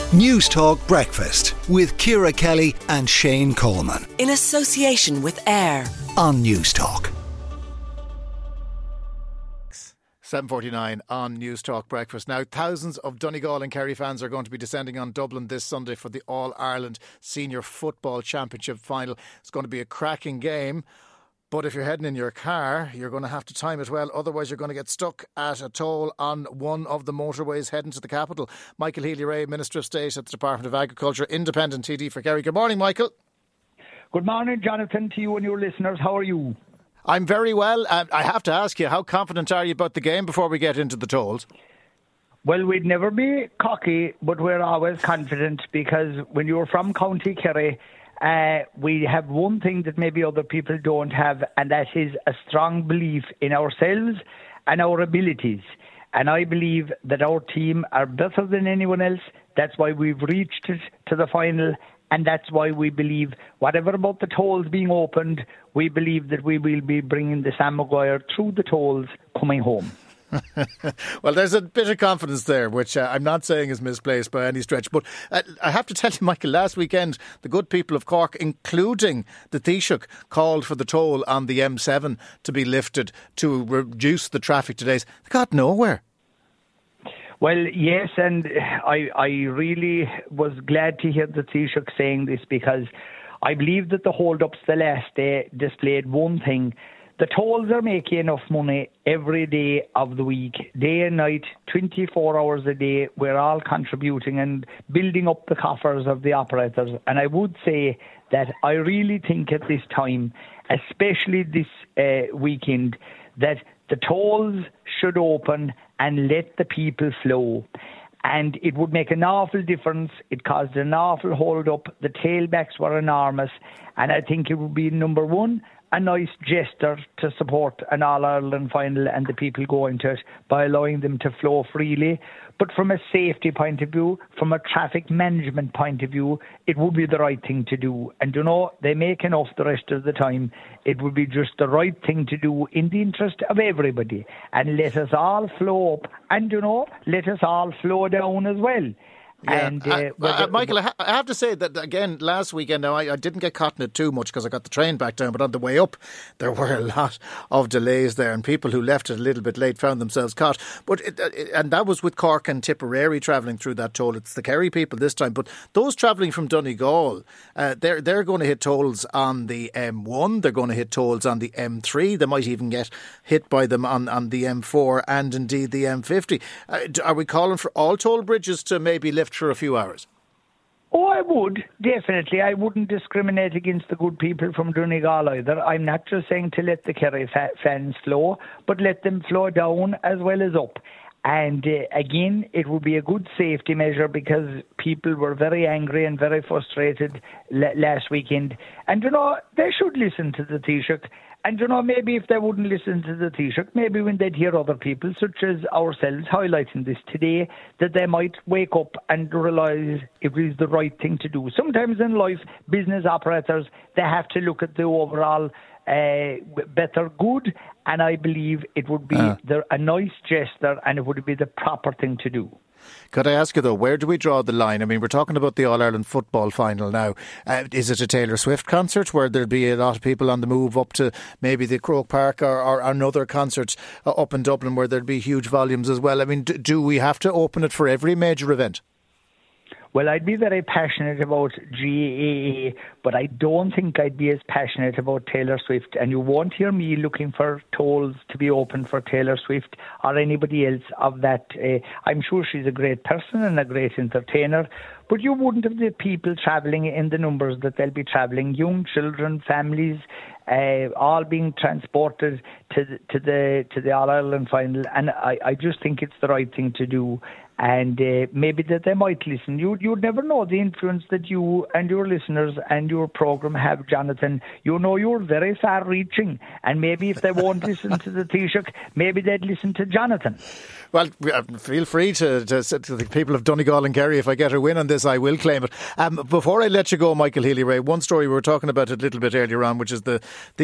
News Talk Breakfast with Ciara Kelly and Shane Coleman. In association with AIR on News Talk. 7:49 on News Talk Breakfast. Now, thousands of Donegal and Kerry fans are going to be descending on Dublin this Sunday for the All-Ireland Senior Football Championship final. It's going to be a cracking game. But if you're heading in your car, you're going to have to time it well. Otherwise, you're going to get stuck at a toll on one of the motorways heading to the capital. Michael Healy-Rae, Minister of State at the Department of Agriculture, Independent TD for Kerry. Good morning, Michael. Good morning, Jonathan, to you and your listeners. How are you? I'm very well. I have to ask you, how confident are you about the game before we get into the tolls? Well, we'd never be cocky, but we're always confident because when you're from County Kerry, we have one thing that maybe other people don't have, and that is a strong belief in ourselves and our abilities. And I believe that our team are better than anyone else. That's why we've reached it to the final. And that's why we believe, whatever about the tolls being opened, we believe that we will be bringing the Sam Maguire through the tolls coming home. Well, there's a bit of confidence there, which I'm not saying is misplaced by any stretch. But I have to tell you, Michael, last weekend, the good people of Cork, including the Taoiseach, called for the toll on the M7 to be lifted to reduce the traffic today. They got nowhere. Well, yes, and I really was glad to hear the Taoiseach saying this because I believe that the hold-ups the last day displayed one thing. The tolls are making enough money every day of the week, day and night, 24 hours a day. We're all contributing and building up the coffers of the operators. And I would say that I really think at this time, especially this weekend, that the tolls should open and let the people flow. And it would make an awful difference. It caused an awful hold-up. The tailbacks were enormous. And I think it would be, number one, a nice gesture to support an All-Ireland final and the people going to it by allowing them to flow freely. But from a safety point of view, from a traffic management point of view, it would be the right thing to do. And you know, they make enough the rest of the time. It would be just the right thing to do in the interest of everybody. And let us all flow up and, you know, let us all flow down as well. Yeah. And, Michael, I have to say that, again, last weekend, now I didn't get caught in it too much because I got the train back down, but on the way up, there were a lot of delays there, and people who left it a little bit late found themselves caught. But and that was with Cork and Tipperary travelling through that toll. It's the Kerry people this time, but those travelling from Donegal, they're going to hit tolls on the M1, they're going to hit tolls on the M3, they might even get hit by them on the M4 and indeed the M50. Are we calling for all toll bridges to maybe lift for a few hours? Oh, I would, definitely. I wouldn't discriminate against the good people from Donegal either. I'm not just saying to let the Kerry fans flow, but let them flow down as well as up. And again, it would be a good safety measure because people were very angry and very frustrated last weekend. And, you know, they should listen to the Taoiseach. And, you know, maybe if they wouldn't listen to the Taoiseach, maybe when they'd hear other people, such as ourselves, highlighting this today, that they might wake up and realise it is the right thing to do. Sometimes in life, business operators, they have to look at the overall better good, and I believe it would be a nice gesture and it would be the proper thing to do. Could I ask you though, where do we draw the line? I mean, we're talking about the All-Ireland football final now. Is it a Taylor Swift concert where there'll be a lot of people on the move up to maybe the Croke Park or another concert up in Dublin where there'll be huge volumes as well? I mean, do we have to open it for every major event? Well, I'd be very passionate about GAA, but I don't think I'd be as passionate about Taylor Swift. And you won't hear me looking for tolls to be open for Taylor Swift or anybody else of that. I'm sure she's a great person and a great entertainer, but you wouldn't have the people travelling in the numbers that they'll be travelling, young children, families, all being transported to the All-Ireland final. And I just think it's the right thing to do. And maybe that they might listen. You'd never know the influence that you and your listeners and your programme have, Jonathan. You know, you're very far-reaching. And maybe if they won't listen to the Taoiseach, maybe they'd listen to Jonathan. Well, feel free to the people of Donegal and Kerry. If I get a win on this, I will claim it. Before I let you go, Michael Healy-Rae, one story we were talking about it a little bit earlier on, which is the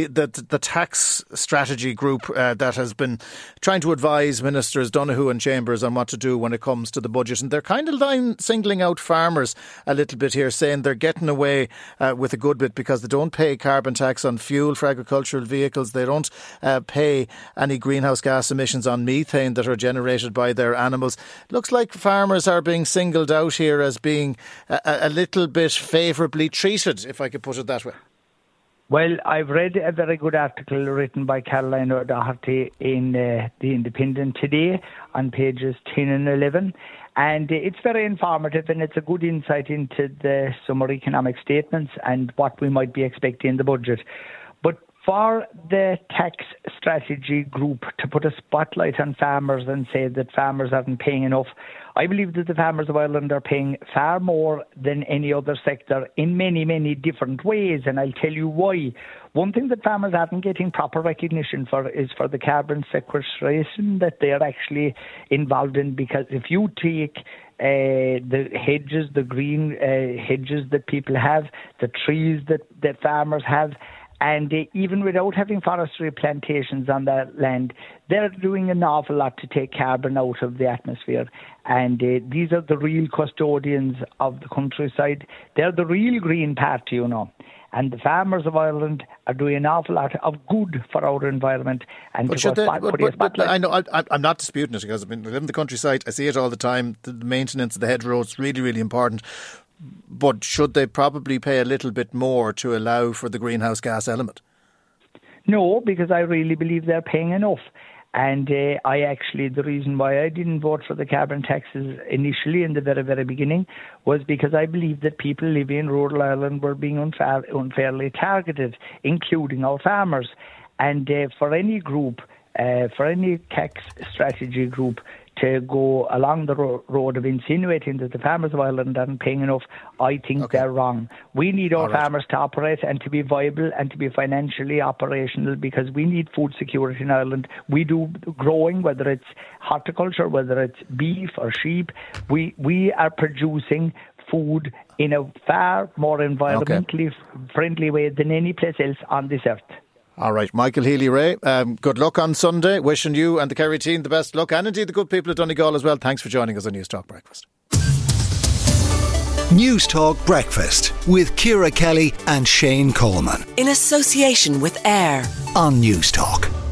tax strategy group that has been trying to advise ministers Donoghue and Chambers on what to do when it comes comes to the budget. And they're kind of singling out farmers a little bit here, saying they're getting away with a good bit because they don't pay carbon tax on fuel for agricultural vehicles. They don't pay any greenhouse gas emissions on methane that are generated by their animals. Looks like farmers are being singled out here as being a little bit favourably treated, if I could put it that way. Well, I've read a very good article written by Caroline O'Doherty in The Independent today on pages 10 and 11. And it's very informative, and it's a good insight into the summer economic statements and what we might be expecting in the budget. But for the tax strategy group to put a spotlight on farmers and say that farmers aren't paying enough, I believe that the farmers of Ireland are paying far more than any other sector in many, many different ways, and I'll tell you why. One thing that farmers aren't getting proper recognition for is for the carbon sequestration that they are actually involved in, because if you take the hedges, the green hedges that people have, the trees that farmers have, and even without having forestry plantations on that land, they're doing an awful lot to take carbon out of the atmosphere. And these are the real custodians of the countryside. They're the real green party, you know. And the farmers of Ireland are doing an awful lot of good for our environment. And I know I'm not disputing it, because I live in the countryside. I see it all the time. The maintenance of the hedgerows is really, really important. But should they probably pay a little bit more to allow for the greenhouse gas element? No, because I really believe they're paying enough. And the reason why I didn't vote for the carbon taxes initially in the very, very beginning was because I believe that people living in rural Ireland were being unfairly targeted, including our farmers. And for any group, for any tax strategy group, to go along the road of insinuating that the farmers of Ireland aren't paying enough, I think they're wrong. We need our farmers to operate and to be viable and to be financially operational, because we need food security in Ireland. We do growing, whether it's horticulture, whether it's beef or sheep. We are producing food in a far more environmentally friendly way than any place else on this earth. All right, Michael Healy-Rae, good luck on Sunday. Wishing you and the Kerry team the best luck, and indeed the good people at Donegal as well. Thanks for joining us on News Talk Breakfast. News Talk Breakfast with Ciara Kelly and Shane Coleman. In association with AIR on News Talk.